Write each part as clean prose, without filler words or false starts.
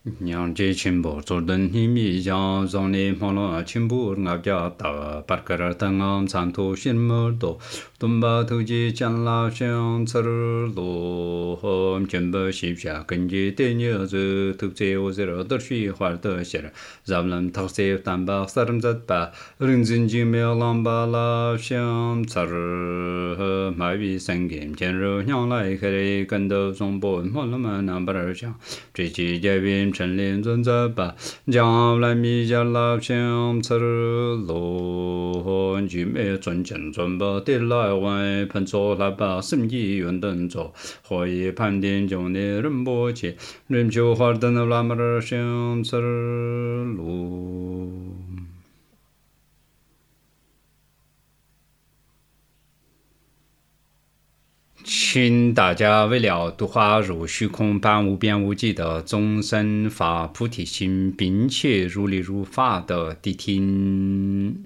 양제 침보 조던 힘이 장성리 방로 침보 ngabja ta parkar tangam santo shinmurdo tumba tuji chanla shang tsarlo hom chemba shibsha kanji tenye zu tukje ozero darshi hwarda shir zamlam taxse tamba saramzat ba rinzin jime lamba la shang tsar mawi sangem jenro nyang lai kare kando zongbo molama nambar shang zhi jabin陈林尊者吧，将来米家老乡吃罗，举没尊敬尊吧，得来外喷错来吧，生意运动做，可以判定中的人不起，人就花灯的那么儿乡吃罗。请大家为了度化入虚空般无边无际的众生发菩提心，并且如理如法的谛听。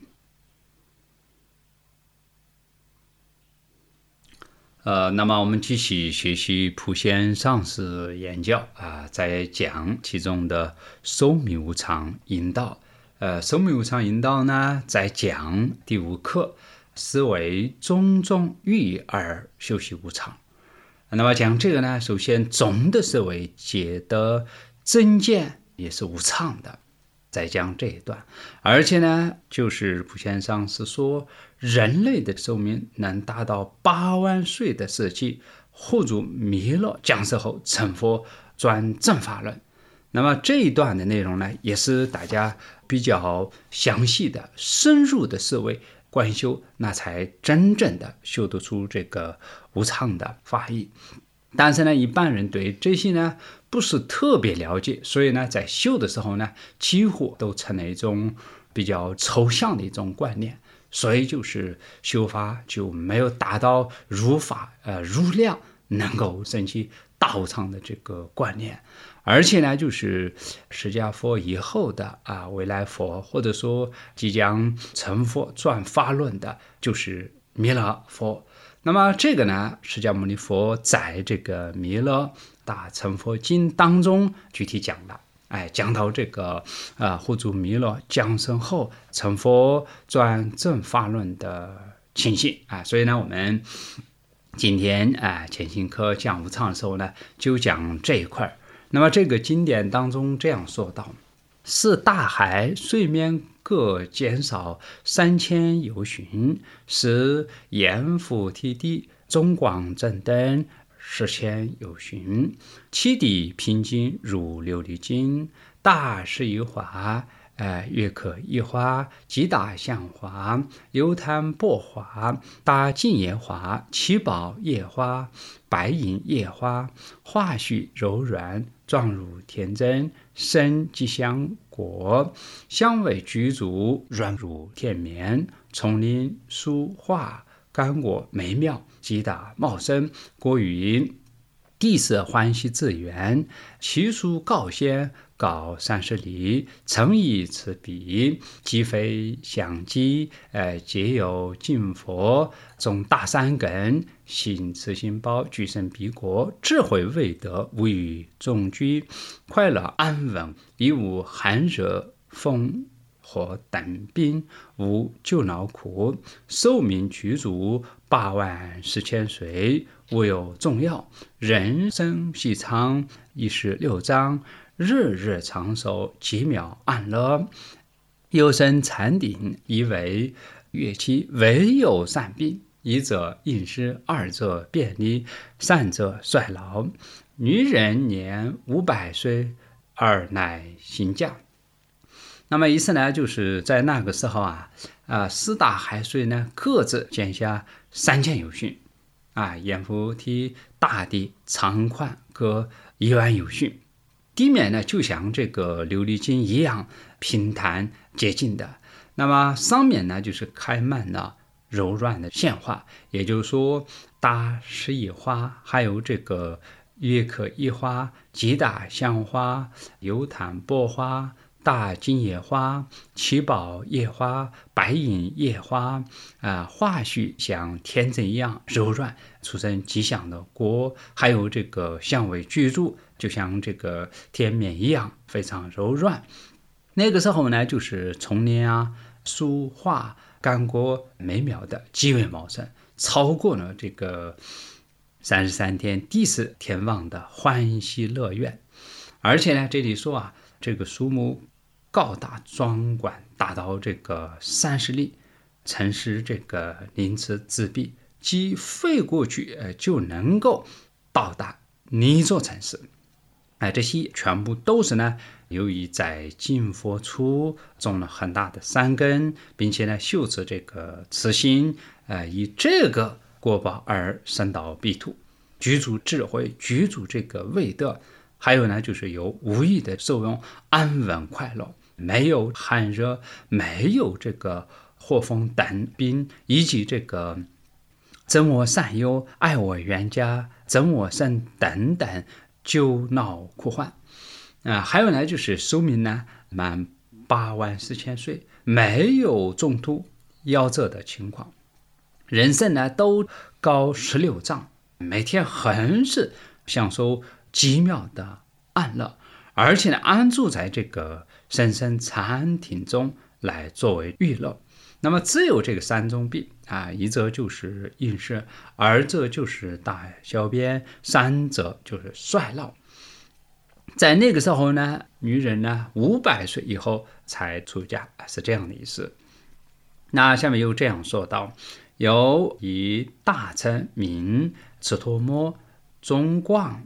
那么我们继续学习普贤上师言教在讲其中的寿命无常引导。寿命无常引导呢，在讲第5课。思维种种欲而修习无常。那么讲这个呢，首先总的思维解的真见也是无常的，再讲这一段。而且呢，就是普贤上师说，人类的寿命能达到8万岁的时期，护住弥勒降世后成佛转正法论。那么这一段的内容呢，也是大家比较详细的深入的思维观修，那才真正的修得出这个无常的法义。但是呢，一般人对这些呢不是特别了解，所以呢，在修的时候呢，几乎都成了一种比较抽象的一种观念，所以就是修法就没有达到如法如量能够升起大无常的这个观念。而且呢，就是释迦佛以后的未来佛，或者说即将成佛转法论的，就是弥勒佛。那么这个呢，释迦牟尼佛在这个弥勒大成佛经当中具体讲了，讲到这个护住弥勒降生后成佛转正法论的情形所以呢，我们今天前行课讲无常的时候呢，就讲这一块。那么这个经典当中这样说道：是大海水面各减少3000由旬，是盐浮提地中广正灯10,000由旬，其底平静如琉璃金，大是一华月可一花，极大象花，油檀薄花，大净叶花，七宝叶花，白银叶花，花絮柔软，状如天真，生吉祥果，香味具足，软如天棉，丛林蔬花，干果美妙，极大茂盛，果于地色欢喜自园，其树高仙，高30里，诚以此彼，鸡飞象鸡，皆有敬佛，种大山根，行慈心包，具身彼国，智慧未得，无与众居，快乐安稳，亦无寒热风或等病，无救恼苦，寿命具足8万4千岁，无有重要，人生细长，16章，日日长寿，极妙安乐，有生禅定，以为乐器，唯有善病，一则饮食，二则便利，三则衰老，女人年500岁，二乃行将。那么意思呢，就是在那个时候4大海水呢各自减下3000由旬盐浮提大地长宽各1万由旬，地面呢就像这个琉璃金一样平坦洁净的，那么上面呢就是开满了柔软的线花，也就是说大是一花，还有这个月可一花，极大香花，油檀薄花，大金叶花，七宝叶花，白银叶花花絮像天真一样柔软，出生吉祥的果，还有这个香味具足就像这个天棉一样非常柔软。那个时候呢，就是丛林啊、树花、干果美妙的极为茂盛，超过了这个33天地势天王的欢喜乐园。而且呢，这里说啊，这个树木高大壮观，达到这个30里，曾是这个鳞次栉比，即飞过去就能够到达一座城市。这些全部都是呢，由于在金佛处种了很大的山根，并且呢修持这个慈心，以这个果报而升到彼土，居住智慧，居住这个味德，还有呢就是有无益的受用，安稳快乐，没有寒热，没有这个祸风等病，以及这个憎我善友、爱我冤家、憎我生等等救恼苦患。还有呢就是寿命呢满84000岁，没有中途夭折的情况，人生呢都高16丈，每天很是享受奇妙的安乐，而且呢安住在这个深深禅庭中来作为娱乐。那么只有这个3种病一则就是饮食，二则就是大小便，三则就是衰老。在那个时候呢，女人呢500岁以后才出家，是这样的意思。那下面又这样说道：有以大臣名持陀摩，中广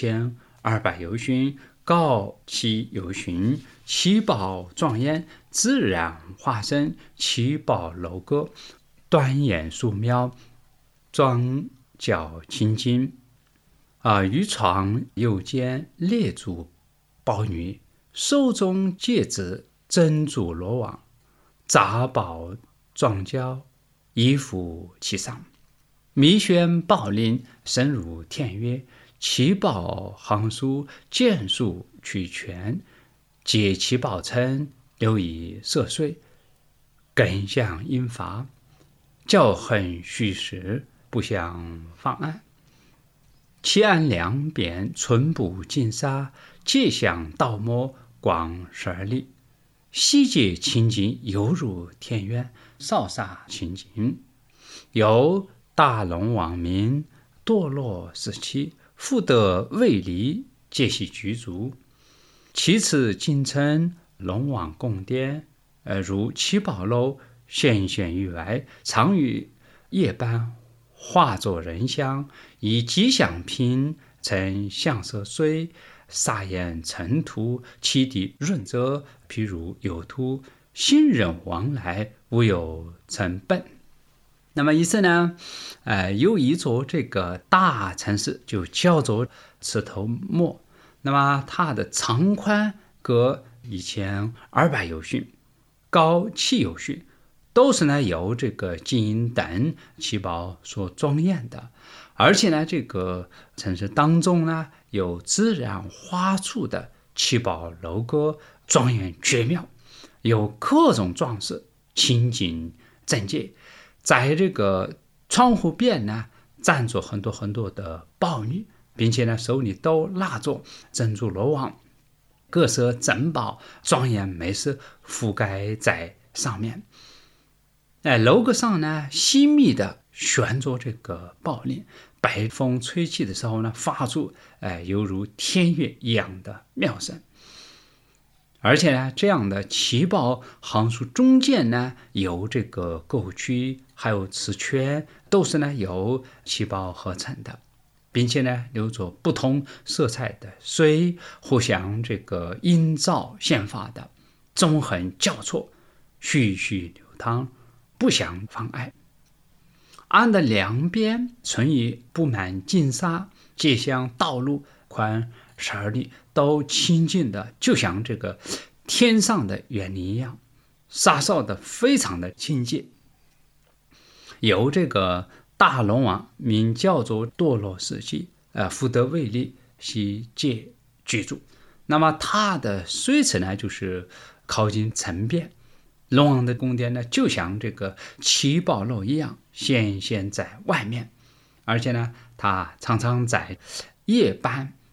1200由旬，高7由旬，七宝庄严，自然化身，七宝楼阁，端严殊妙，庄脚清净。于床右肩列足宝女，手中戒指珍珠罗网，杂宝庄交，衣服其上，密宣宝林，深入天乐，七宝行书，剑术俱全，皆七宝称，流以涉水，根相引发，教恒虚实，不相妨碍。其岸两边寸步金沙，界相道摩，广12里，悉皆清净，犹如天苑，扫洒清净。有大龙王名，堕落时期，福德位离，皆悉具足。其次京城龙王宫殿，如七宝楼，显现于外，常于夜半化作人香，以吉祥品成香色水，洒盐尘土，其地润泽，譬如有土，行人往来，无有成本。那么意思呢，有一座这个大城市就叫做持陀摩，那么它的长宽各1200由旬，高7由旬，都是呢由这个金银等七宝所庄严的。而且呢这个城市当中呢有自然花出的七宝楼阁，庄严绝妙，有各种装饰，清净整洁。在这个窗户边呢站着很多很多的宝女，并且呢手里都拿着珍珠罗网，各色珍宝庄严美色覆盖在上面。楼阁上呢细密的悬着这个宝铃，北风吹起的时候呢发出犹如天乐一样的妙声。而且呢这样的七宝行书中间呢有这个沟渠，还有池圈，都是呢由七宝合成的，并且呢流着不同色彩的水，互相这个映照显发的，纵横交错，徐徐流淌，不相妨碍。岸的两边存于布满金沙，街巷道路宽12里，都清净的就像这个天上的园林一样，洒扫的非常的清洁。有这个大龙王名叫做堕落时期，福德位离，悉皆居住。那么它的水池呢就是靠近城边，龙王的宫殿呢就像这个七宝楼一样显现在外面。而且呢它常常在夜半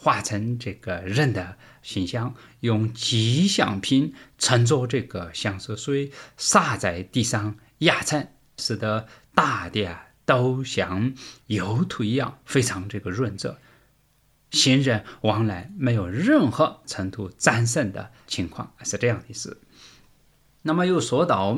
化成这个人的形象，用吉祥品盛着这个香色水，洒在地上压成，使得大地都像釉土一样，非常这个润泽，行人往来没有任何尘土沾渗的情况，是这样的事。那么又说到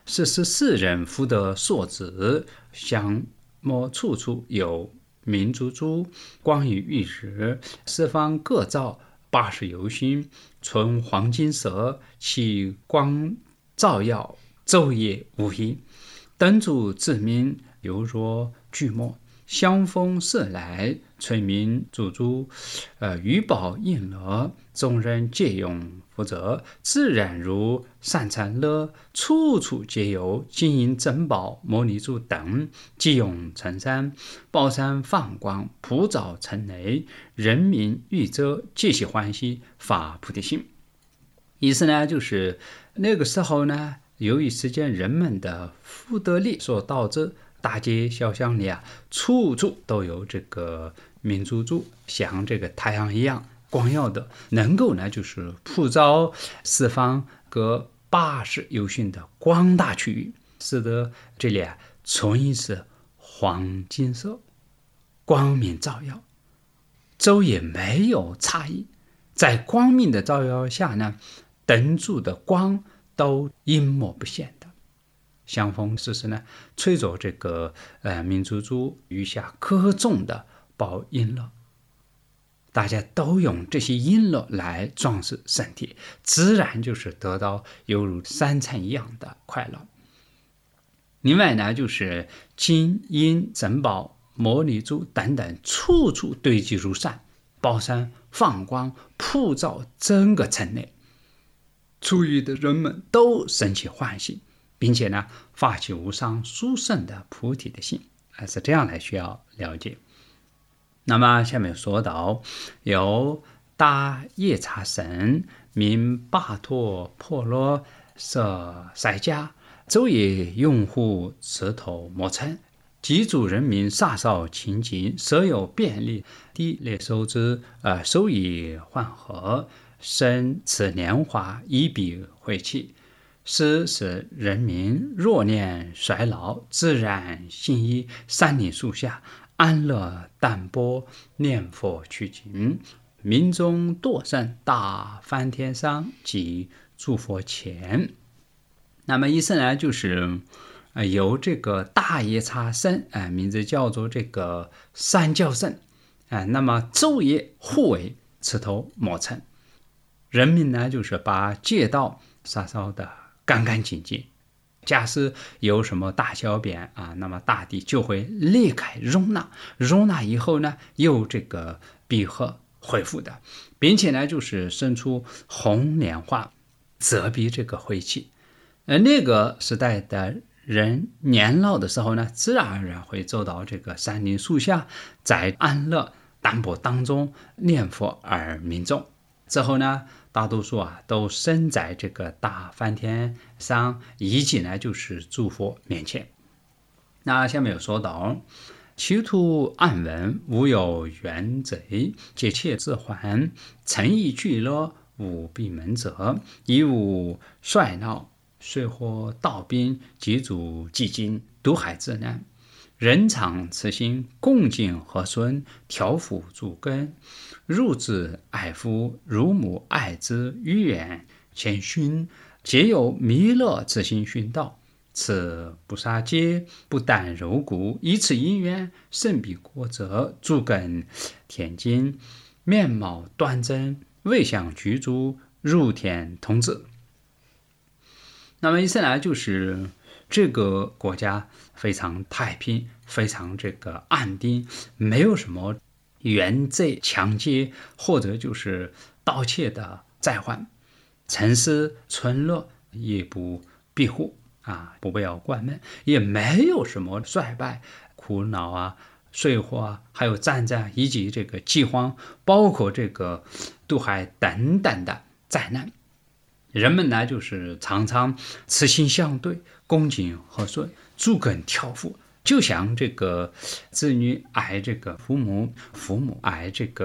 14人福德所指，像么处处有明珠珠，光于玉日，四方各照80由星，纯黄金色，其光照耀，昼夜无异。灯烛自明，犹若巨墨。香风射来，催明烛珠，余宝映乐，众人皆用福泽，自然如善禅乐，处处皆有金银珍宝、摩尼珠等，即用成山，宝山放光，普照城内，人民欲遮，皆喜欢喜，发菩提心。意思呢，就是那个时候呢，由于世间人们的福德力所导致，大街小巷里处处都有这个明珠珠，像这个太阳一样光耀的，能够呢就是普照四方各80由星的广大区域，使得这里纯一是黄金色，光明照耀，昼夜没有差异。在光明的照耀下呢，灯柱的光都阴没不现的。香风时时呢，吹着这个明珠珠，余下各种的宝璎珞，大家都用这些璎珞来装饰身体，自然就是得到犹如三餐一样的快乐。另外呢，就是金银珍宝、摩尼珠等等，处处堆积如山，宝山放光，普照整个城内，出狱的人们都生起欢喜，并且呢，发起无上殊胜的菩提的心，是这样来需要了解。那么下面说到，有大夜叉神，名巴陀婆罗舍塞迦，昼夜拥护持头摩称，几族人民煞少清净，舍有便利，地列收之，收以缓和，生此年华，以彼晦气。使人民若念衰老，自然心依山林树下，安乐淡泊，念佛取经，民众堕生大梵天上及诸佛前。那么意思呢，就是由这个大夜叉神，名字叫做这个三教神，那么昼夜互为持头摩称，人民呢就是把街道洒扫的干干净净，假使有什么大小便那么大地就会裂开容纳以后呢，又这个闭合恢复的，并且呢就是生出红莲花，遮蔽这个晦气。那个时代的人年老的时候呢，自然而然会走到这个山林树下，在安乐淡泊当中念佛而民众。之后呢，大多数都生在这个大梵天上，以及呢就是诸佛面前。那下面有说到，其途暗闻，无有冤贼，皆窃自还，诚意俱乐，无闭门者，亦无衰老，虽或道兵，几族寂静，毒害之难。人常慈心，共敬和顺，调伏诸根，入之爱父，如母爱子，于远谦逊，皆有弥勒之心熏道。此不杀戒，不但肉骨，以此因缘，甚彼国者，诸根天津，面貌端正，位相居住，入天童子。那么意思呢，就是这个国家非常太平，非常这个安定，没有什么冤贼抢劫或者就是盗窃的灾患，城市村落也不庇护不被要关门，也没有什么衰败、苦恼水祸还有战争以及这个饥荒，包括这个毒害等等的灾难。人们呢就是常常慈心相对，恭敬和顺，诸根调伏，就像这个子女爱这个父母，父母爱这个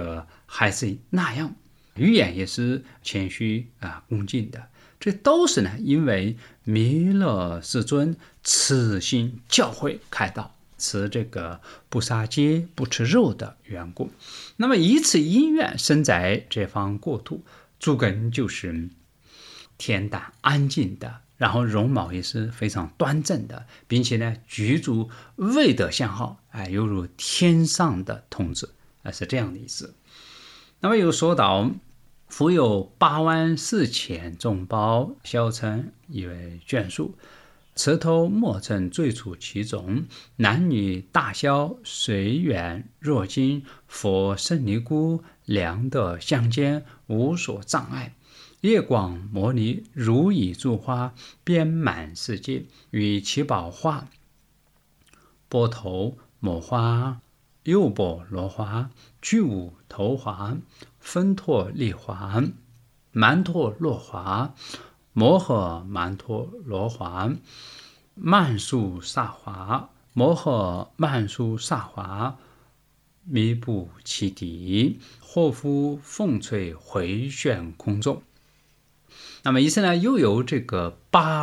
还是那样，语言也是谦虚恭敬的。这都是呢，因为弥勒世尊慈心教诲开导，持这个不杀戒、不吃肉的缘故。那么以此因缘生在这方国土，主根就是恬淡安静的，然后容貌也是非常端正的，并且呢具足威德相好，犹如天上的童子，是这样的意思。那么又说到复有84000众宝小乘以为眷属，车头莫曾罪处其中，男女大小随缘若今，佛圣尼姑良德相间，无所障碍。夜光摩尼如以诸花遍满世界，与七宝花、波头摩花、右波罗花、巨无头花、分陀利花、曼陀罗花、摩诃曼陀罗花、曼殊萨花、摩诃曼殊萨花弥布其地，祸福凤垂回旋空中。那么以此呢，又有这个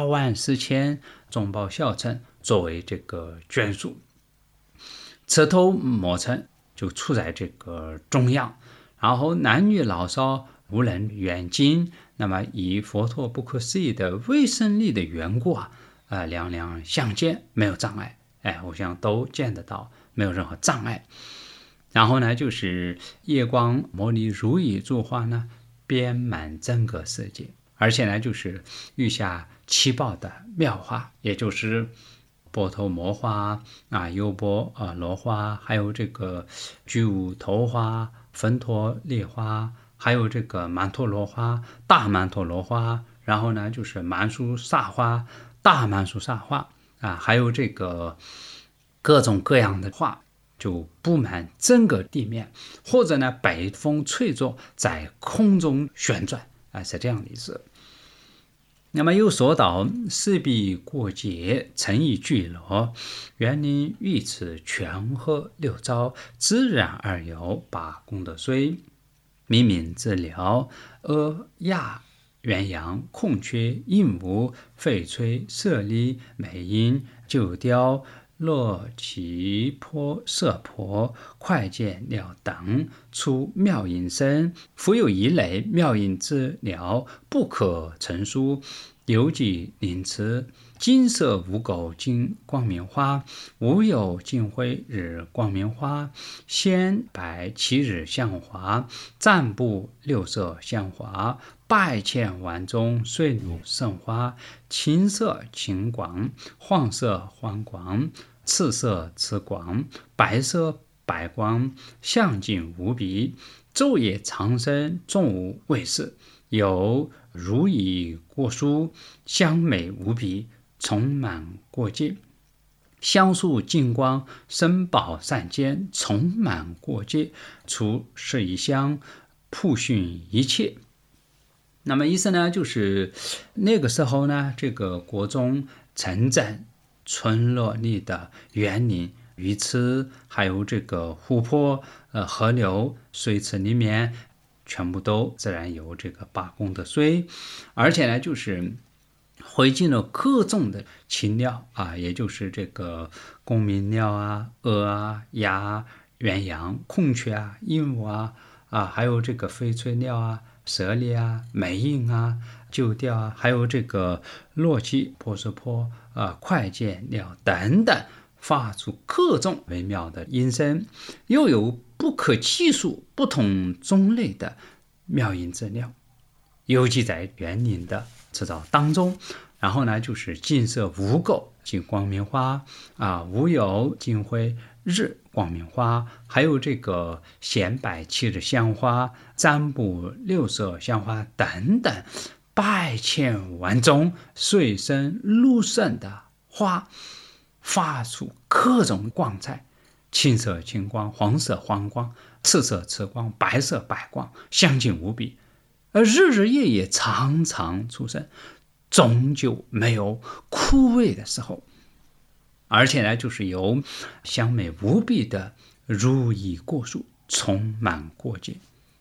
84000众宝小乘作为这个眷属，车头摩乘就处在这个中央，然后男女老少无人远近，那么以佛陀不可思议的威神力的缘故两两相见，没有障碍，互相都见得到，没有任何障碍。然后呢，就是夜光摩尼如以诸花呢，遍满整个世界。而且呢，就是遇下七宝的妙花，也就是波头摩花优波罗花，还有这个巨无头花、分陀利花，还有这个曼陀罗花、大曼陀罗花，然后呢就是曼殊萨花、大曼殊萨花还有这个各种各样的花，就布满整个地面，或者呢北风吹着在空中旋转是这样的意思。那么又说到四壁过节，诚意聚落，园林遇此泉河六沼，自然而有把功德水，明明治疗，鹅鸭鸳鸯孔雀鹦鹉翡翠舍利美鹰九雕洛奇婆舍婆快剑鸟等，出妙音声，复有一类妙音之鸟，不可陈述，有几灵池，金色无垢金光明花，无有金辉日光明花，鲜白七日香花，占卜六色香花，百千万种水乳圣花，青色青光，黄色黄光，赤色赤光，白色白光，相净无比，昼夜长生，众无畏事，有如意果树，香美无比，充满过界，香树金光，生宝善间，充满过界，出是一香，普熏一切。那么意思呢，就是那个时候呢，这个国中城镇村落里的园林鱼池，还有这个湖泊河流水池里面，全部都自然有这个把功德水，而且呢就是汇集了各种的禽鸟也就是这个公鸣鸟鹅鸭鸳鸯孔雀鹦鹉还有这个翡翠鸟舍利美鹰九雕还有这个洛奇婆舍婆快剑鸟等等，发出各种微妙的音声，又有不可计数不同种类的妙音之鸟，尤其在园林的制造当中。然后呢，就是金色无垢金光明花无有金辉日光明花，还有这个鲜白七日香花，占卜六色香花等等，百千万种水生陆生的花，发出各种光彩，青色青光，黄色黄光，赤色赤光，白色白光，相近无比，而日日夜夜常常出生，终究没有枯萎的时候。而且呢，就是有香美无比的如意果树，充满过界。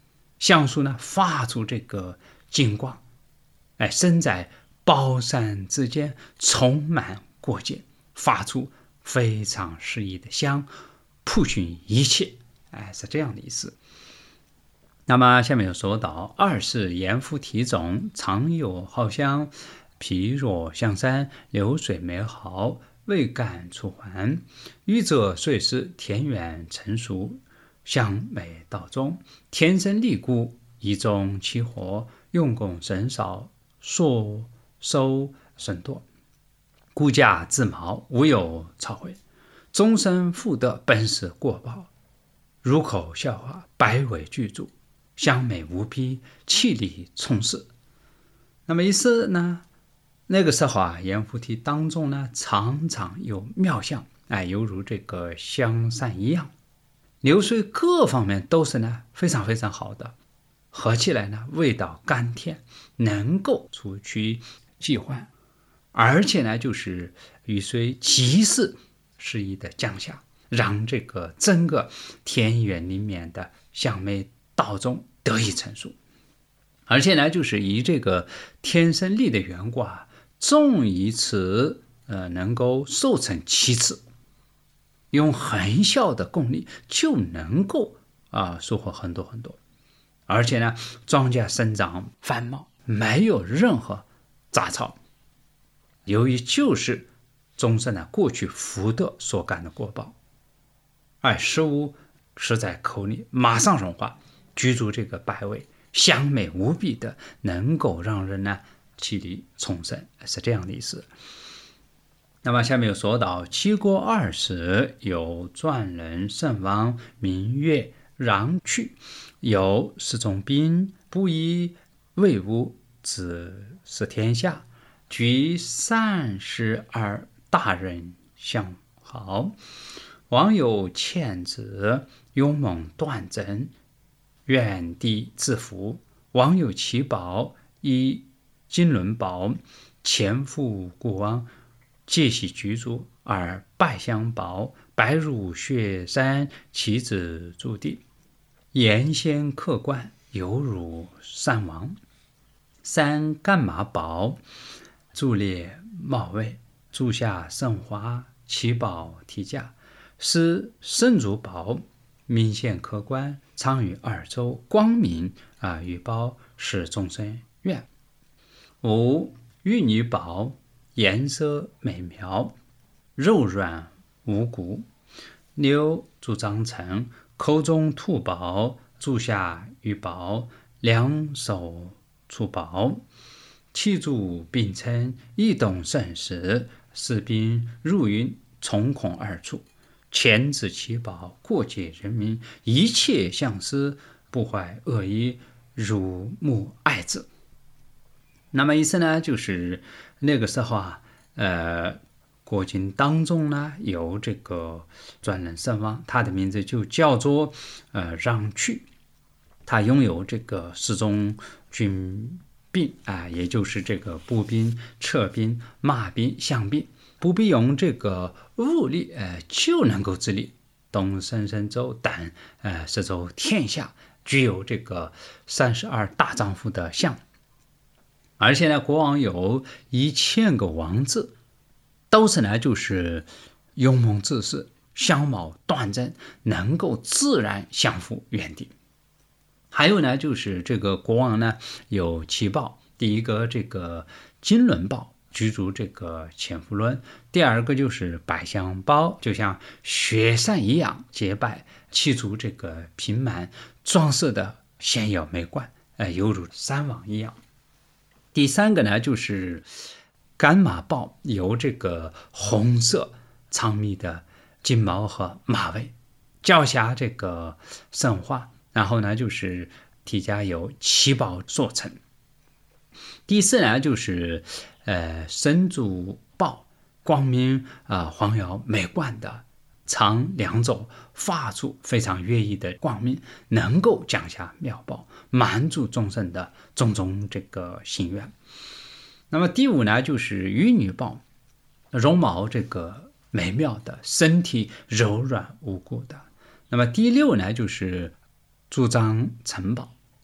橡树呢发出这个金光，身在宝山之间，充满过节，发出非常适宜的香，普熏一切，是这样的意思。那么下面有说到，二是盐附体种，常有好香，皮若香山，流水美好，味甘出还。余则遂是田园成熟，香美道中，天生丽故，一中其活，用功甚少，所收甚多，故价自毛，无有超回。终身复得本是过宝，入口消化，百味具足，香美无比，气力充实。那么意思呢，那个时候盐附体当中呢，常常有妙香，犹如这个香山一样，流水各方面都是呢非常非常好的，合起来呢味道甘甜，能够除去疾患，而且呢就是雨水及时适宜的降下，让这个整个田园里面的香美道中得以成熟。而且呢就是以这个天生丽的缘故，种一次能够收成7次，用很小的功力就能够收获很多很多。而且呢庄稼生长繁茂，没有任何杂草，由于就是种是呢过去福德所感的果报，而食物是在口里马上融化，居住这个百味，香美无比的，能够让人呢气力充盛，是这样的意思。那么下面有说到，齐国20有传人圣王，名曰让去，有十种兵，不以为物，子是天下，居32大人相好。王有倩子，勇猛断正，远地自服。王有其宝，以金轮宝，前赴故王，借喜居住，而拜相宝，白如雪山，其子驻地，严先客观，犹如山王。三干马宝，柱列茂位，柱下盛花，其宝体价。四圣主宝，明显客观，常于2周，光明与宝，是众生愿。五玉女宝，颜色美妙，柔软无骨。六主张成，口中吐宝，柱下玉宝，两手出宝。七主并称，异动甚时，士兵入云，从孔而出。前置其宝，过节人民，一切相思，不怀恶意，如目爱之。那么意思呢，就是那个时候国境当中呢有这个专人圣王，他的名字就叫做让去，他拥有这个10种军兵也就是这个步兵、车兵、马兵、象兵，不必用这个物力就能够治理东胜神州等10州天下，具有这个32大丈夫的相。而且呢，国王有1000个王子，都是呢就是勇猛自恃，相貌端正，能够自然降服原地。还有呢就是这个国王呢有7宝，第一个这个金轮宝，居住这个潜伏轮；第二个就是百香宝，就像雪山一样洁白，其足这个平满，装饰的鲜艳美观，犹如山王一样。第三个呢就是干马宝，有这个红色长密的金毛和马尾，脚下这个圣花，然后呢就是体价有7宝所成。第四呢就是神主宝，光明黄耀美观的，长2肘，发出非常悦意的光明，能够降下妙宝，满足众生的种种这个心愿。那么第5呢就是玉女宝，容貌这个美妙的，身体柔软无骨的。那么第6呢就是主张城堡，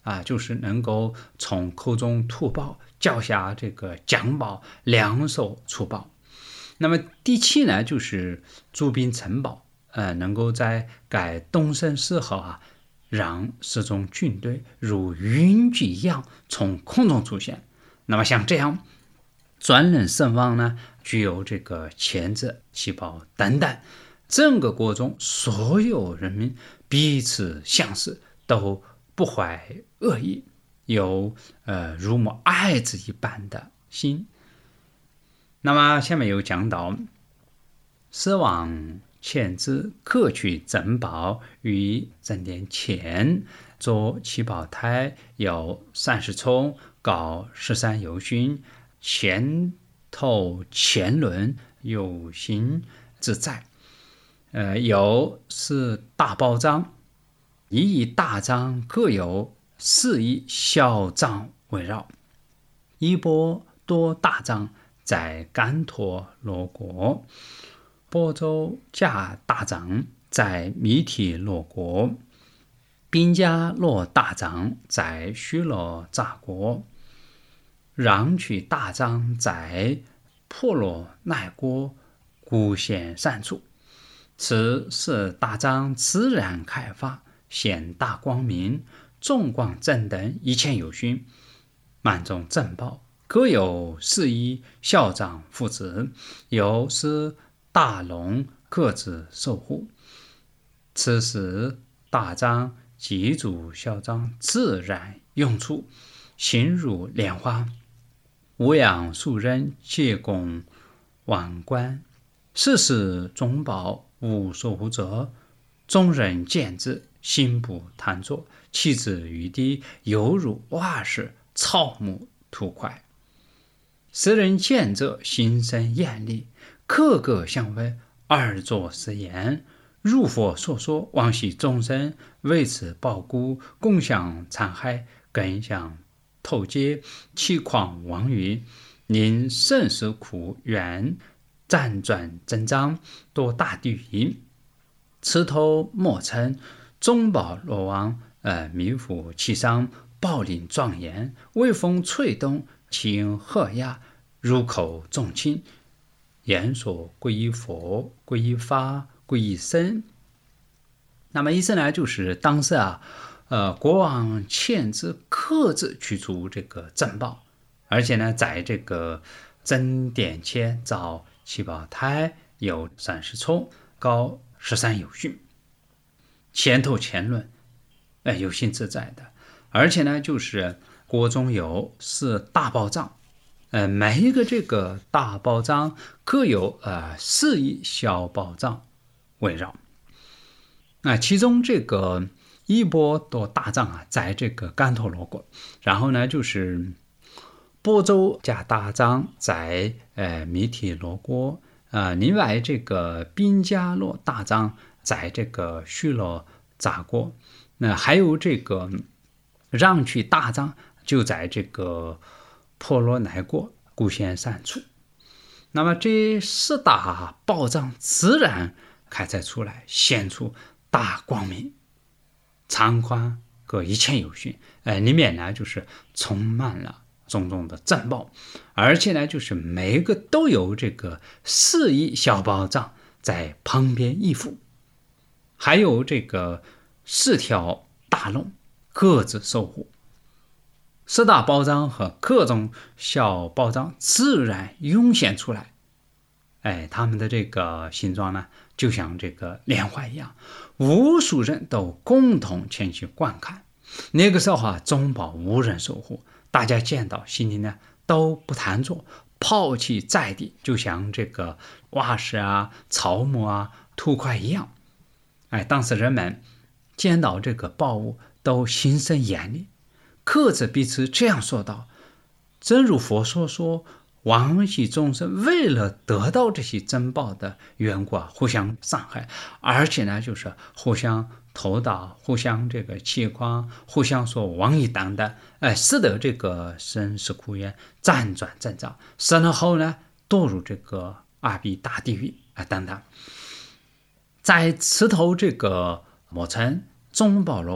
就是能够从口中吐宝，叫下这个将宝，两手出宝。那么第七呢，就是驻兵城堡，能够在该东升时候让十种军队如云聚一样从空中出现。那么像这样专人圣望呢，具有这个钳子、旗袍等等，整个国中所有人民彼此相视，都不怀恶意，有如母爱子一般的心。那么下面有讲到，狮王遣之各取珍宝于正殿前，作七宝台，有30冲，高13由勋，前头前轮，有形自在。有是大宝藏，一亿大藏各有4亿小藏围绕，一波多大藏在干陀罗国，波州架大藏在弥提罗国，宾迦洛大藏在须罗扎国，让取大藏在婆罗奈国孤显善处。此是大藏自然开发，显大光明，众光正等1000有勋，满众珍宝各有4亿校长父子，有是大龙各自守护。此时大藏几组校长自然用处，形如莲花，无养数人皆供王冠。世事中宝无守护者，众人见之，心不贪作，弃之于地，犹如瓦石草木土块。时人见者，心生厌厉，个个相问，耳作是言：如佛所说，往昔众生为此抱孤，共享残害，更相透揭，其况亡于宁甚是苦缘，辗转增长，多大地狱。此头莫称中宝罗王，弥覆其上，宝林庄严，微风吹动，其音和雅，入口众亲，言说皈依佛，皈依法，皈依僧。那么意思呢，就是当时国王遣之克制去除这个珍宝，而且呢，在这个正殿前造七宝台，有30冲，高13有勋，前头前轮，有形自在的。而且呢，就是国中有4大宝藏，每一个这个大宝藏各有4亿小宝藏围绕。其中这个一波多大藏在这个干陀罗国，然后呢就是波州加大藏在弥提罗国，另外这个宾迦洛大藏在这个须罗扎国，那还有这个让取大藏就在这个婆罗奈国孤显善处。那么这4大宝藏自然开采出来，显出大光明，长宽各1000有勋，里面呢就是充满了种种的珍宝，而且呢就是每一个都有这个4亿小宝藏在旁边依附，还有这个4条大龙各自守护。4大宝藏和各种小宝藏自然涌现出来，他们的这个形状呢就像这个莲花一样，无数人都共同前去观看。那个时候中宝无人守护，大家见到心里呢都不贪着，抛弃在地，就像这个瓦石草木土块一样。当时人们见到这个宝物都心生厌厉，各自彼此这样说道：正如佛所说，往昔众生为了得到这些珍宝的缘故互相伤害，而且呢就是互相偷盗，互相这个欺诳，互相说妄语等等，使得这个生死苦缘辗转增长，生了后呢堕入这个阿鼻大地狱等等。在此头这个莫称中宝罗王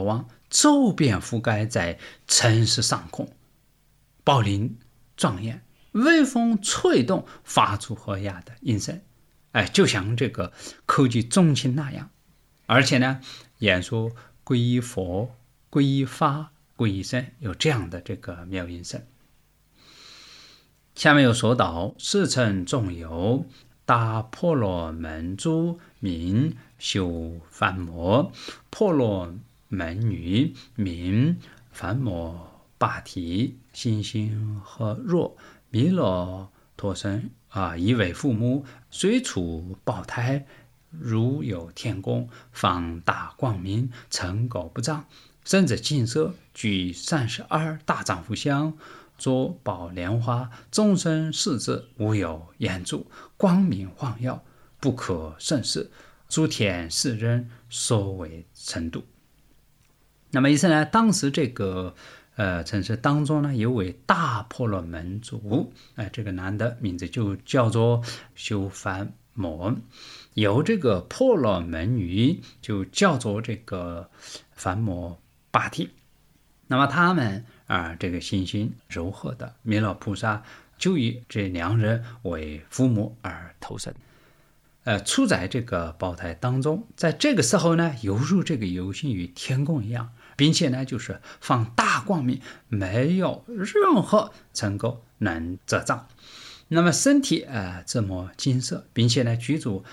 周遍覆盖在城市上空，宝林庄严，微风吹动，发出和雅的音声，就像这个口技钟磬那样。而且呢，演说皈依佛、皈依法、皈依僧，有这样的这个妙音声。下面又说到，世称众有大婆罗门珠名修梵摩，婆罗门女名梵摩跋提，心心和若弥勒陀僧以为父母，虽处胞胎，如有天宫，放大光明，成垢不障，身着金色，具32大丈夫相，左宝莲花，终身世子，无有眼足，光明晃耀，不可胜视，诸天世人所为程度。那么意思呢，当时这个城市当中呢，有位大婆罗门族，这个男的名字就叫做修梵摩，有这个婆罗门女就叫做这个梵摩跋提。那么他们这个心心柔和的弥勒菩萨就以这两人为父母而投生，处在这个胞胎当中，在这个时候呢，犹如这个有形于天宫一样，并且呢，就是放大光明，没有任何尘垢能遮障。那么身体这么金色，并且呢，居住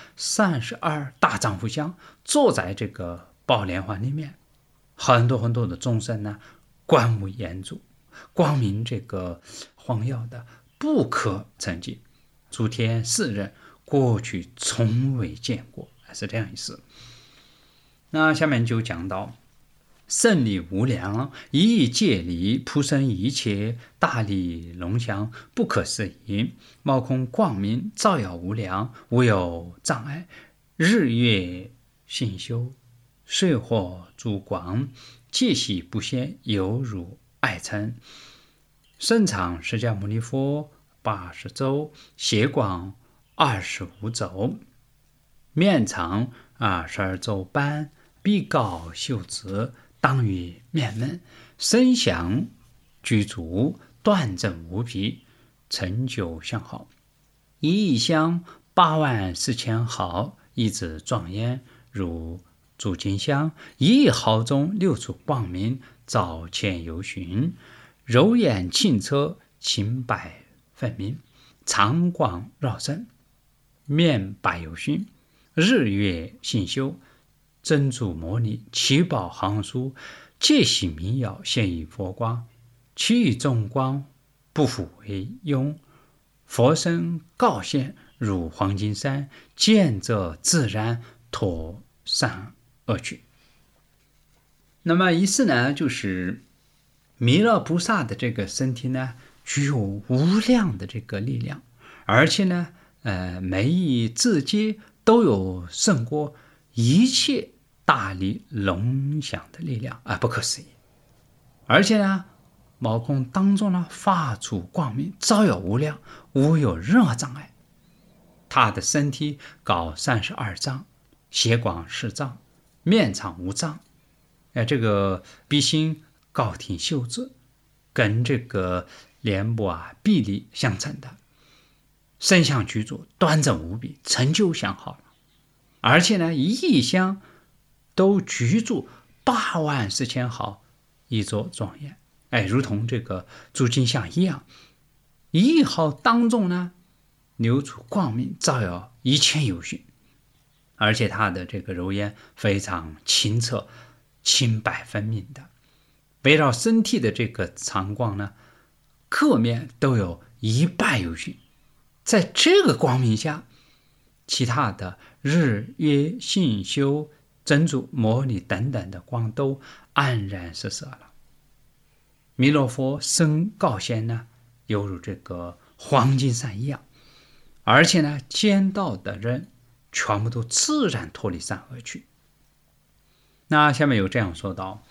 32大丈夫相，坐在这个宝莲花里面，很多很多的众生呢，观无眼足，光明这个晃耀的不可成计，诸天世人过去从未见过，是这样意思。那下面就讲到，胜利无量，一意界理，普生一切，大利龙翔，不可思议，毛空光明，照耀无量，无有障碍，日月星宿，水火诸光，界系不现，犹如爱尘。身长释迦牟尼佛80周，血光25周，面长12周半，鼻高袖直，当于面门，身相具足，端正无比，成就相好，一意相84000毫，一指庄严，如诸金香，一毫中6处光明，照前游巡，柔眼清澈，清白分明，常光绕身，面白有熏，日月星宿，珍珠摩尼，七宝行书，戒系民谣，现以佛光，其余众光，不复为用，佛身告现，如黄金山，见者自然脱散而去。那么意思呢，就是弥勒菩萨的这个身体呢，具有无量的这个力量，而且呢，每一字节都有胜过一切大力龙翔的力量，不可思议。而且呢，毛孔当中呢，发出光明，照耀无量，无有任何障碍。他的身体高32丈，血光10丈，面长5丈，这个鼻心高挺袖子，跟这个脸部臂力相称的，身相具足，端正无比，成就相好了。而且呢，一意相都居住84000毫，一座庄严，如同这个诸金像一样，一毫当中呢，流出光明，照耀一切有形。而且它的这个柔颜非常清澈，清白分明的，围绕身体的这个长光呢，各面都有100有形。在这个光明下，其他的日月星宿、珍珠摩尼等等的光都黯然失色了。弥勒佛身告现呢，犹如这个黄金山一样，而且呢，见到的人全部都自然脱离山而去。那下面有这样说道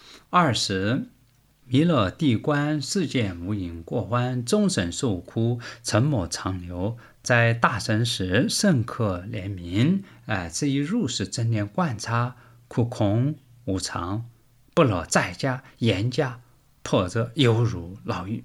：20弥勒地观世间无因过患，众生受苦，沉默长流，在大神时深刻怜悯，至于入世真念观察，苦空无常， 不乐在家，严家破则犹如牢狱。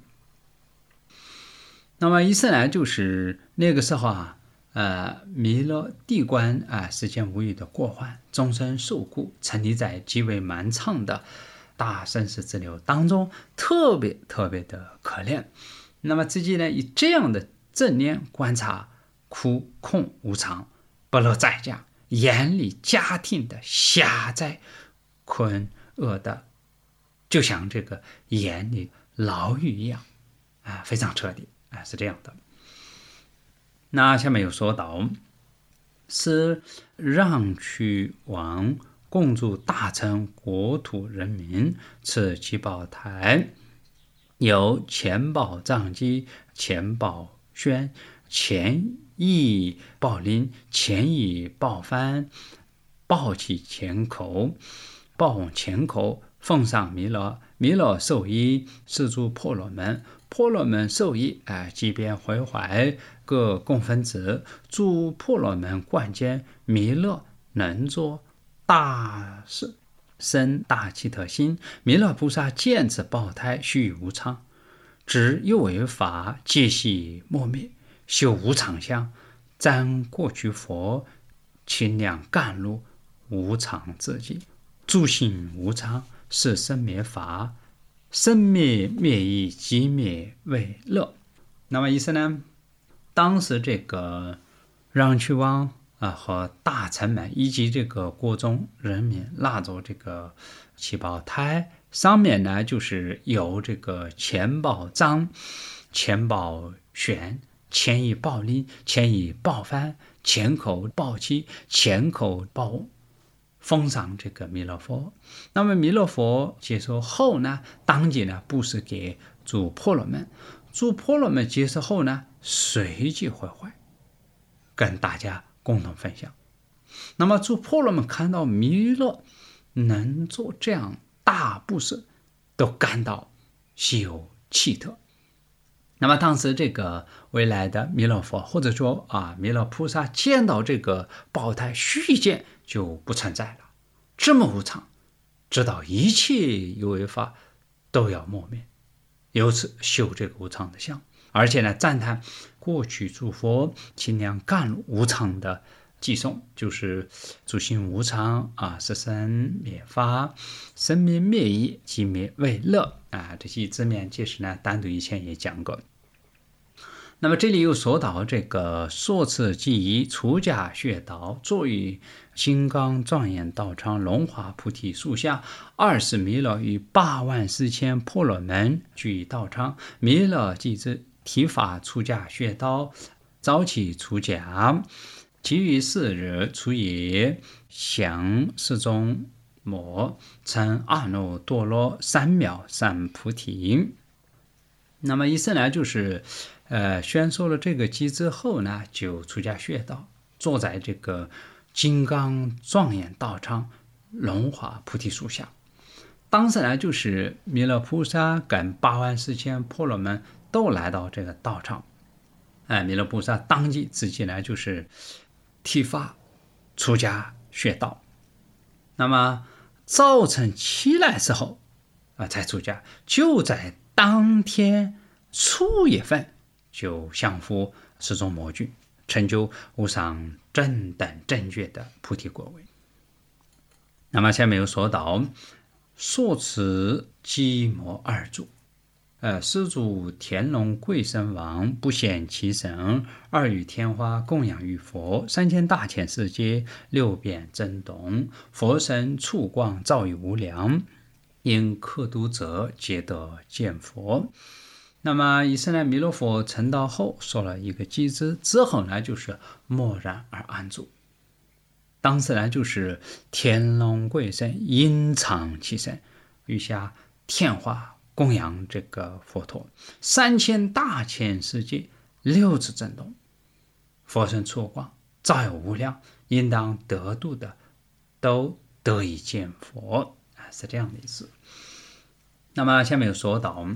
那么意思呢，就是那个时候弥勒地官时间无语的过患，终身受苦，沉溺在极为漫长的大生死之流当中，特别特别的可怜。那么自己呢，以这样的正念观察苦空无常，不乐在家，严厉家庭的狭窄困厄的，就像这个严厉牢狱一样非常彻底是这样的。那下面有说到，是让去王共助大臣国土人民，赐其宝台，有钱宝藏机、钱宝轩、钱翼宝林、钱翼宝幡、宝起钱口、宝钱口，奉上弥勒，弥勒授衣，是诸婆罗门，婆罗门授衣即便回怀各供分子，诸婆罗门观见弥勒能作大事，生大奇特心。弥勒菩萨见此宝台须臾无常，知又为法皆悉莫灭，修无常相，瞻过去佛清凉甘露无常自己，诸行无常，是生灭法，生灭灭亦即灭为乐。那么意思呢，当时这个让去王和大臣们以及这个国中人民拉着这个七宝台，上面呢就是有这个钱宝藏、钱宝轩、钱翼宝林、钱翼宝幡、钱口宝器、钱口宝，封上这个弥勒佛。那么弥勒佛接受后呢，当即呢布施给诸婆罗门，诸婆罗门接受后呢，随即回怀，跟大家共同分享。那么诸婆罗门看到弥勒能做这样大布施，都感到稀有奇特。那么当时这个未来的弥勒佛，或者说弥勒菩萨见到这个宝台，须臾间就不存在了，这么无常，知道一切有为法都要磨灭，由此修这个无常的相，而且呢赞叹过去诸佛清凉甘露无常的寄送，就是诸行无常是生灭法，生灭灭亦即灭为乐这些字面解释呢，单独以前也讲过。那么这里又说到这个说辞即以出家学道，坐于金刚庄严道场龙华菩提树下，20弥勒与84000婆罗门聚道场，弥勒即知剃发出家学道，早期出家，其余4日出夜，向世中摩成阿耨多罗三藐三菩提。那么意思呢，就是宣说了这个机之后呢，就出家学道，坐在这个金刚庄严道场龙华菩提树下。当时呢，就是弥勒菩萨跟84000婆罗门都来到这个道场。弥勒菩萨当即自己呢，就是剃发出家学道。那么早晨起来时候才出家，就在当天初一份就降伏世中魔君，成就无上正等正觉的菩提果位。那么下面又说到说持寂寞二主，施主天龙贵神王不现其神，二与天花供养于佛，3000大千世界六变震动，佛身处光照于无量，因可度者皆得见佛。那么以色列弥勒佛成道后说了一个偈子之后呢，就是默然而安住。当时呢，就是天龙贵神隐藏其身，于下天花供养这个佛陀，3000大千世界六指震动，佛身出光照有无量，应当得度的都得以见佛是这样的意思。那么下面有说到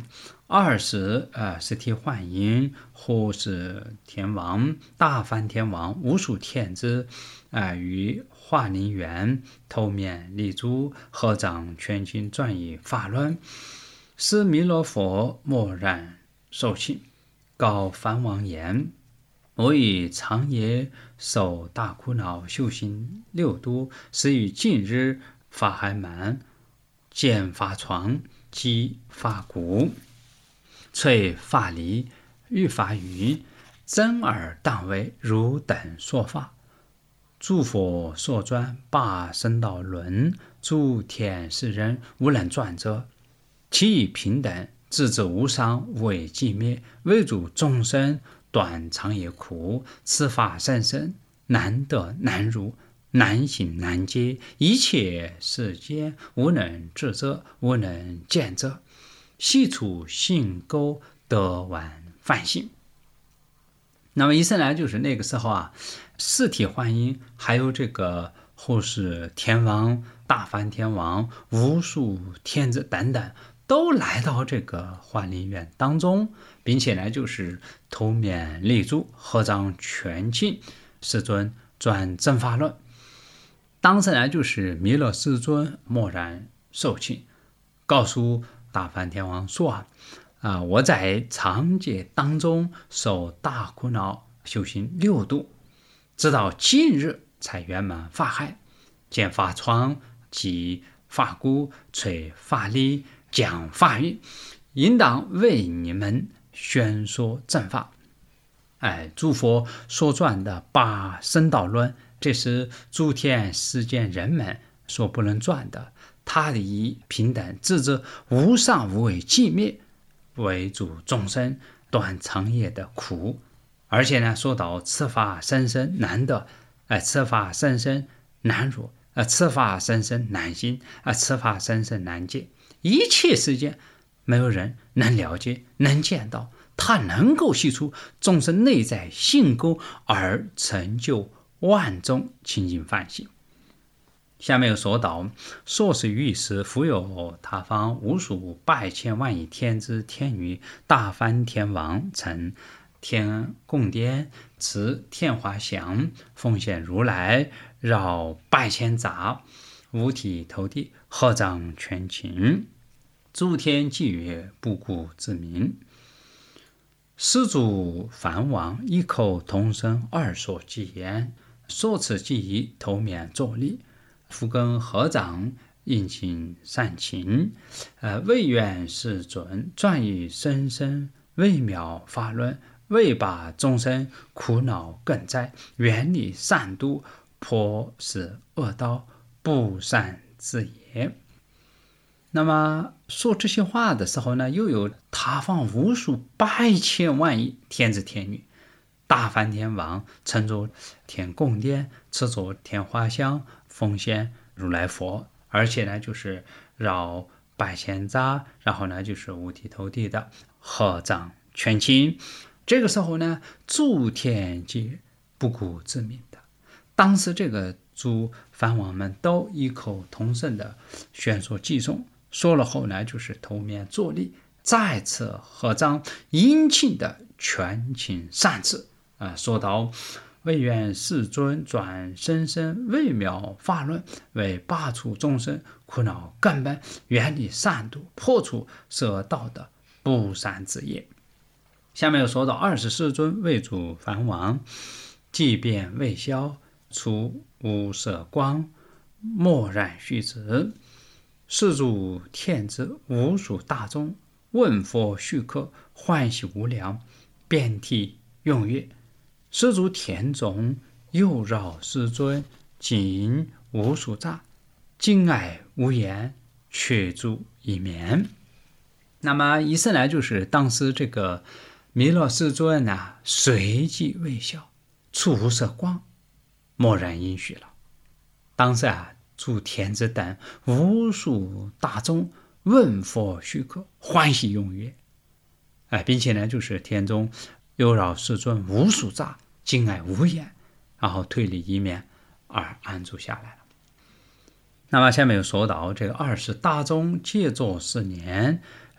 20是替幻音，或是天王，大梵天王，无数天子于华林园头面立足，合掌全心，转以法轮，使弥勒佛默然受请，告梵王言：我以长夜受大苦恼，修行6度，是于近日法海满，见法床，击法鼓，摧法力，欲法语，真耳当为汝等说法。诸佛所转八圣道轮，诸天世人无能转者，其以平等，自之无上，无为寂灭，为主众生断长夜苦。此法甚深，难得难入，难行难解，一切世间无能知者，无能见者，悉处性沟得完梵性。那么一生来就是那个时候四体幻音，还有这个后世天王、大梵天王、无数天子等等，都来到这个华林院当中，并且呢就是头面立足，合掌全磬，世尊转正法论。当时呢就是弥勒世尊默然受请，告诉大梵天王说我在长劫当中受大苦恼，修行6度，直到今日才圆满法海，见法床，击法鼓，摧法力，讲法语，应当为你们宣说正法。诸佛所转的8圣道轮，这是诸天世间人们所不能转的，他的以平等，自之无上，无为寂灭，为主众生断长夜的苦。而且呢说到此法甚深难得，此法甚深难入，此法甚深难行，此法甚深难解，一切世间没有人能了解，能见到，他能够悉出众生内在性沟，而成就万众清净梵性。下面又说到，说是于时，复有他方无数百千万亿天子天女，大梵天王乘天供殿，持天花香，奉献如来，绕百千匝，五体投地，合掌全磬，诸天伎乐，不顾自鸣。施主梵王一口同声二所偈言，说此偈意，头面作礼，复更合掌，应请善情，为愿世尊转以深深微妙法论，为把众生苦恼根灾，远离善毒，破是恶道，不善自也。那么说这些话的时候呢，又有他方无数百千万亿天子天女，大梵天王乘着天供殿，持着天花香，奉献如来佛，而且呢就是绕百千匝，然后呢就是五体投地的合掌全磬。这个时候呢，诸天皆不顾自鸣的。当时这个诸梵王们都异口同声的宣说偈颂，说了后呢就是头面作礼，再次合掌，殷勤的全情善智说到，为愿世尊转深深微妙法论，为拔除众生苦恼根本，远离善毒，破除恶道的不善之业。下面又说到，20世尊为主梵王，即便未消，出无色光，默然须知，世主天子无数大众，问佛续客，欢喜无量，遍体踊跃。世主天中又绕世尊，经无数匝，敬爱无言，却住一面。那么一上来就是当时这个弥勒世尊随即微笑，出无色光，默然应许了。当时诸天子等无数大众问佛续客，欢喜踊跃，并且呢就是天中又绕世尊无数匝，敬爱无言，然后退离一面而安住下来了。那么下面又说到，这个20大众皆作是年，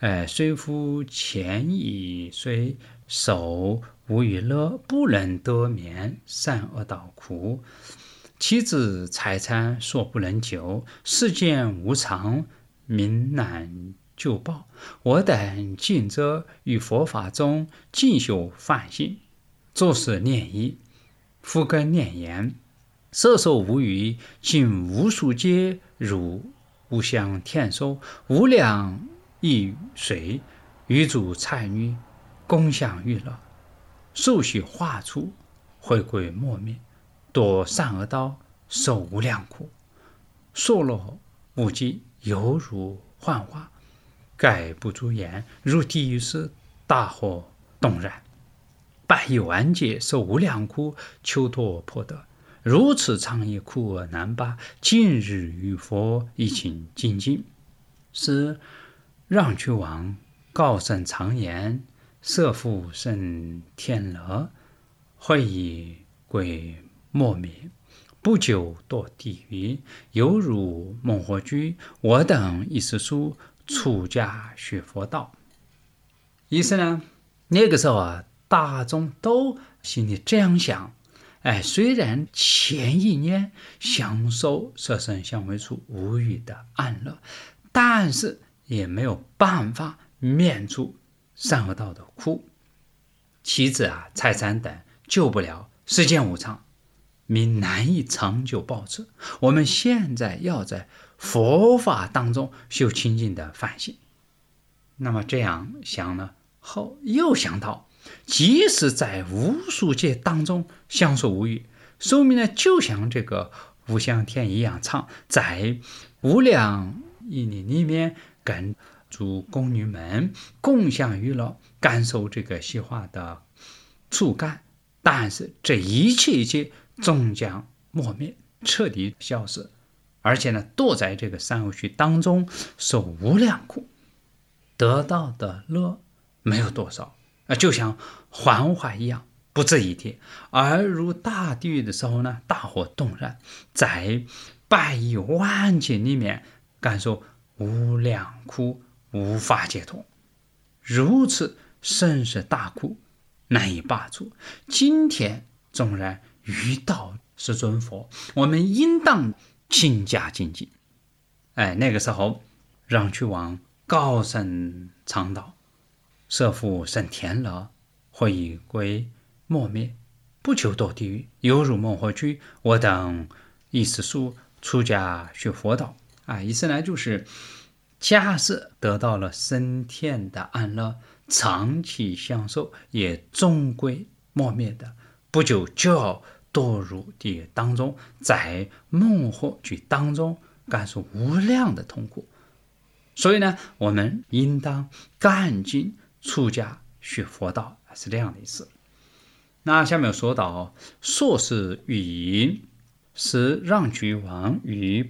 虽夫前以虽手无与乐，不能得眠，善恶道苦。妻子财产所不能久，世间无常，民难救报。我等尽则于佛法中进修梵行，做事念意，复根念言，摄受无余，尽无数劫，如无相天寿，无量亿水，余主菜女，共享娱乐，受许化出，回归莫灭，堕善恶道，受无量苦，娑罗无际，犹如幻化，盖不足言，如地狱时，大火动然，百亿万劫，受无量苦，求脱破得。如此长夜，苦而难拔，今日与佛一情精进。是让去王告圣常言，设复生天乐，会以归莫灭，不久堕地狱，犹如孟获居。我等一时书，出家学佛道。意思呢，那个时候大众都心里这样想，虽然前一年享受色身香味触无余的安乐，但是也没有办法免除善恶道的苦。妻子财产等救不了，世间无常，民难以长久保持。我们现在要在佛法当中修清净的梵行。那么这样想呢，后又想到，即使在无数劫当中享受无余，寿命呢就像这个无相天一样长，在无量亿年里面跟诸宫女们共享娱乐，感受这个西化的触感，但是这一切终将磨灭，彻底消失，而且呢堕在这个三恶趣当中，受无量苦，得到的乐没有多少，就像幻化一样，不值一提。而如大地狱的时候呢，大火动然，在百亿万劫里面感受无量苦，无法解脱，如此生死大苦难以拔除。今天纵然遇到世尊佛，我们应当勤加精进。那个时候让去王高声倡导，设复生天乐，会以归莫灭，不求堕地狱，犹如孟获居。我等一时书，出家学佛道。意思呢就是假使得到了升天的安乐，长期享受，也终归磨灭的，不久就要堕入地狱当中，在孟获居当中感受无量的痛苦。所以呢，我们应当赶紧出家学佛道，是这样的意思。那下面说到硕士语音，是让去王与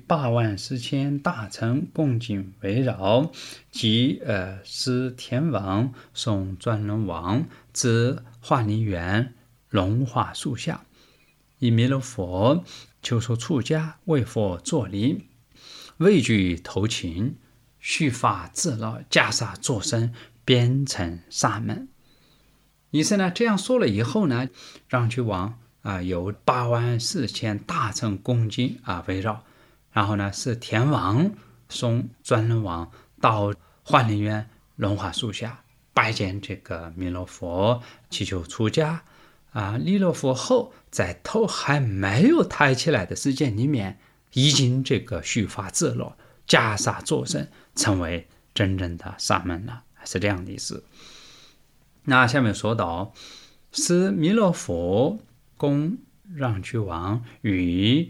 84000大臣共进围绕，即是天王、送转轮王至化林园龙华树下，以弥勒佛求说出家，为佛作礼，畏惧头擒，须发自乐，袈裟作身，编成沙门。意思呢，这样说了以后呢，让去王有84000大臣恭敬围绕，然后呢是天王送转轮王到幻林园龙华树下拜见这个弥勒佛，祈求出家。弥勒佛后在头还没有抬起来的时间里面，已经这个须发自乐，袈裟作身，成为真正的沙门了，是这样的意思。那下面说到，是弥勒佛供让去王与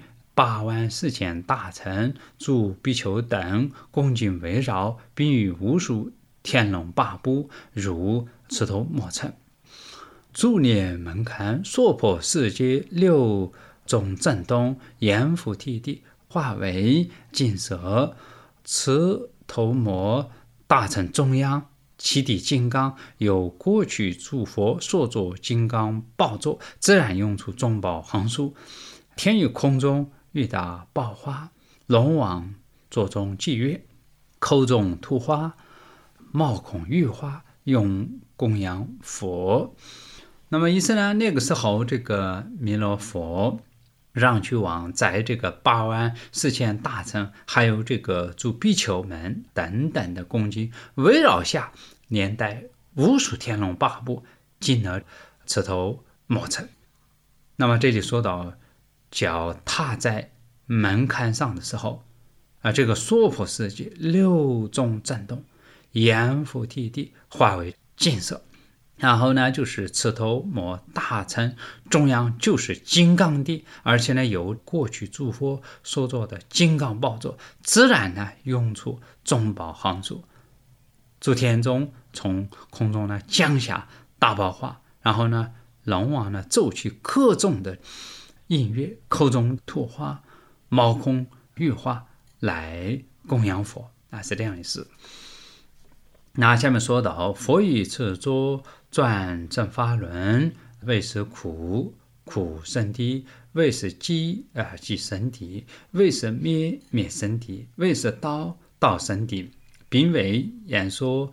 84000大臣、诸比丘等恭敬围绕，并与无数天龙八部如石头磨成，诸涅门槛，娑婆世界6种震动，阎浮提地，化为金色，持头摩大臣中央，其地金刚，有过去诸佛所作金刚宝座，自然用出众宝行数。天于空中欲打宝花，龙王座中祭月，口中吐花， 毛孔玉化，用供养佛。那么于是呢，那个时候这个弥勒佛让去王在这个84000大臣，还有这个诸比丘们等等的恭敬围绕下，连带无数天龙八部进了赤头摩城。那么这里说到脚踏在门槛上的时候，这个娑婆世界六种震动，阎浮提地化为金色。然后呢，就是赤头摩大城中央就是金刚地，而且呢，有过去诸佛所做的金刚宝座，自然呢涌出中宝行树。诸天中从空中呢降下大宝花，然后呢，龙王呢奏起各种的音乐，口中吐花，毛孔玉化来供养佛，是这样的事。那下面说到佛以此座转正法轮，为是苦，苦生敌；为是饥，饥生敌；为是灭，灭生敌；为是道，道生敌，并为演说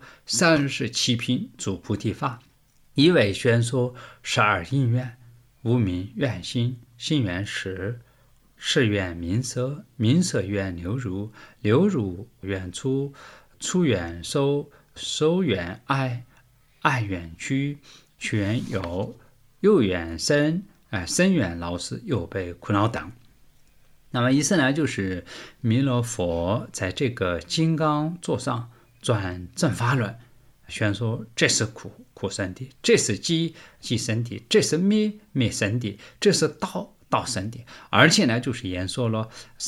37品诸菩提法，以为宣说12因缘：无明愿心，心愿识，识愿名色，名色愿流入，流入愿出，出愿收，收愿爱，爱愿去，去愿有，有愿生，生愿老死，又被苦恼等。那么意思呢，就是弥勒佛在这个金刚座上转正法轮，宣说这是苦，苦生的；这是饥，饥生的；这是灭，灭生的；这是道，道生的。而且呢，就是演说了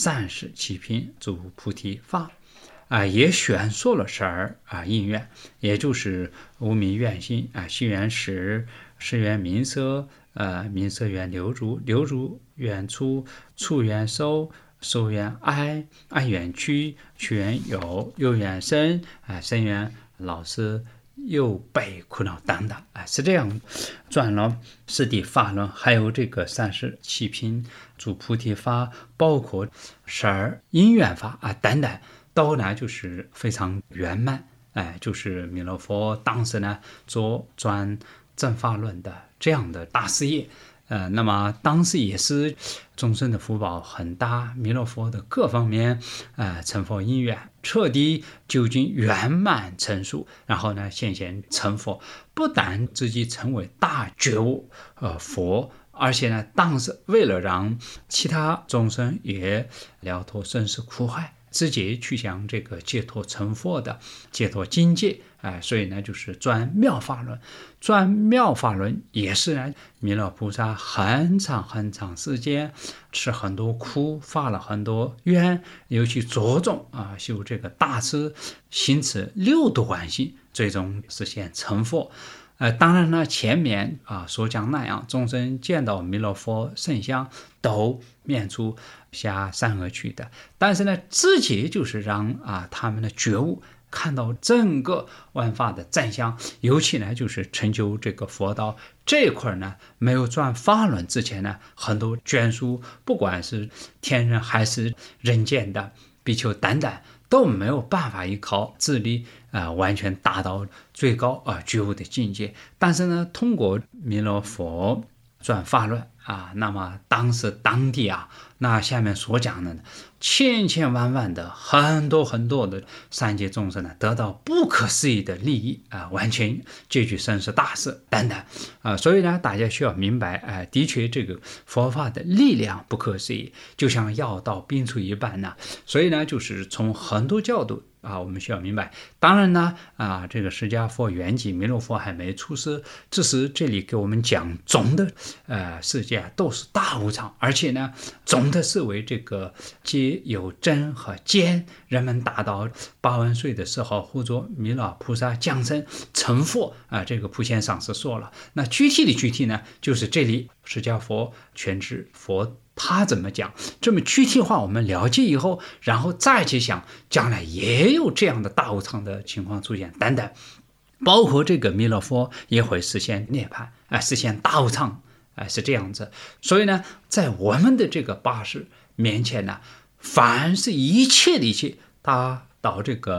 37品诸菩提法，也宣说了12因缘，也就是无明愿心，心愿识，识愿名色，名色愿流入，流入愿出，出愿收，收愿爱，爱愿去，去愿有，有愿生，生愿老死，又被苦恼等等，是这样转了四谛法轮，还有这个37品诸菩提法，包括12因缘法等等，都呢就是非常圆满。就是弥勒佛当时呢做转正法轮的这样的大事业。那么当时也是众生的福报很大，弥勒佛的各方面成佛因缘彻底究竟圆满成熟，然后呢现前成佛，不但自己成为大觉悟佛，而且呢当时为了让其他众生也了脱生死苦海，直接去向这个解脱成佛的解脱境界，所以呢就是转妙法轮。转妙法轮也是呢弥勒菩萨很长很长时间吃很多苦，发了很多愿，尤其着重修这个大慈，行持六度观心，最终实现成佛。当然呢，前面所讲那样，众生见到弥勒佛圣像都免除下三恶趣的，但是呢，直接就是让他们的觉悟看到整个万法的真相，尤其呢就是成就这个佛道这一块呢，没有转法轮之前呢，很多眷属，不管是天人还是人间的比丘等等，都没有办法依靠自力完全达到最高觉悟的境界。但是呢，通过弥勒佛转法轮那么当时当地那下面所讲的呢，千千万万的很多很多的三界众生呢，得到不可思议的利益完全解决生死大事等等所以呢，大家需要明白的确这个佛法的力量不可思议，就像药到病除一般呢。所以呢，就是从很多角度我们需要明白。当然呢这个释迦佛圆寂，弥勒佛还没出世，只是这里给我们讲总的世界都是大无常，而且呢总的是为这个皆有真和间，人们达到8万岁的时候，或者弥勒菩萨降生成佛这个普贤上师说了。那具体呢，就是这里释迦佛全知佛他怎么讲，这么具体化我们了解以后，然后再去想将来也有这样的大无常的情况出现等等，包括这个弥勒佛也会实现涅槃实现大无常是这样子。所以呢，在我们的这个八识面前呢，凡是一切的一切达到这个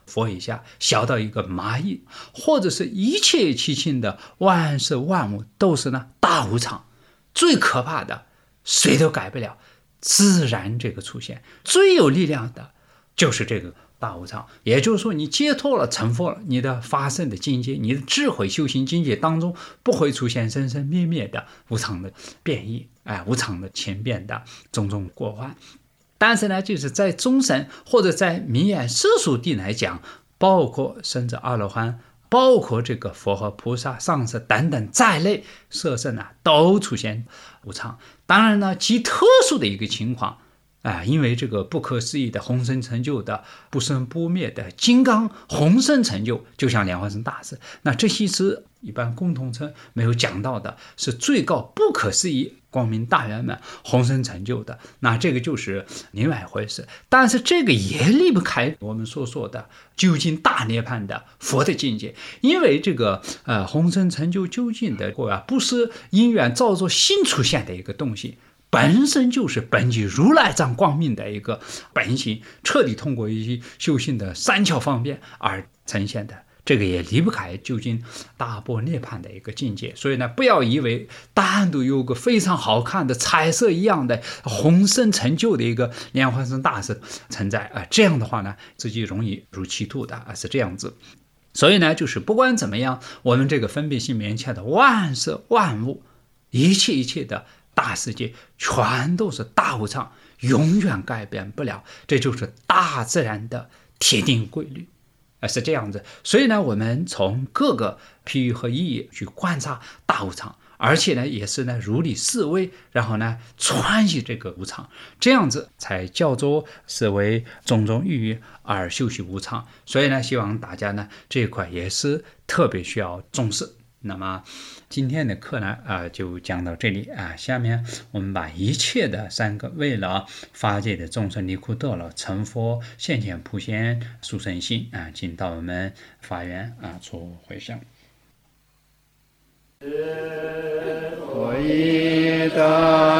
佛以下小到一个蚂蚁，或者是一切其情的万事万物都是呢大无常。最可怕的谁都改不了自然这个出现，最有力量的就是这个大无常。也就是说，你解脱了成佛了，你的发生的境界，你的智慧修行境界当中不会出现生生灭灭的无常的变异，无常的前变的种种过患。但是呢，就是在众生或者在名言世俗地来讲，包括甚至阿罗汉，包括这个佛和菩萨、上师等等在内，色身都出现无常。当然呢，极特殊的一个情况因为这个不可思议的宏深成就的不生不灭的金刚宏深成就，就像莲花生大师，那这些是一般共同称没有讲到的，是最高不可思议光明大圆满宏深成就的，那这个就是另外一回事。但是这个也离不开我们所说的究竟大涅槃的佛的境界，因为这个宏深成就究竟的不是因缘造作新出现的一个东西，本身就是本具如来藏光明的一个本性，彻底通过一些修行的三巧方便而呈现的，这个也离不开究竟大般涅槃的一个境界。所以呢，不要以为单独有个非常好看的彩色一样的宏深成就的一个莲花生大师存在这样的话呢，自己容易入歧途的是这样子。所以呢，就是不管怎么样，我们这个分别心面前的万事万物，一切的大世界全都是大无常，永远改变不了，这就是大自然的铁定规律是这样子。所以呢，我们从各个譬喻和意义去观察大无常，而且呢，也是呢如理思维，然后呢穿系这个无常，这样子才叫做是为种种寓意而修习无常。所以呢，希望大家呢这一块也是特别需要重视。那么今天的课呢就讲到这里下面我们把一切的三个为了法界的众生离苦得乐成佛现前普现殊胜心进到我们法院做回向。我以大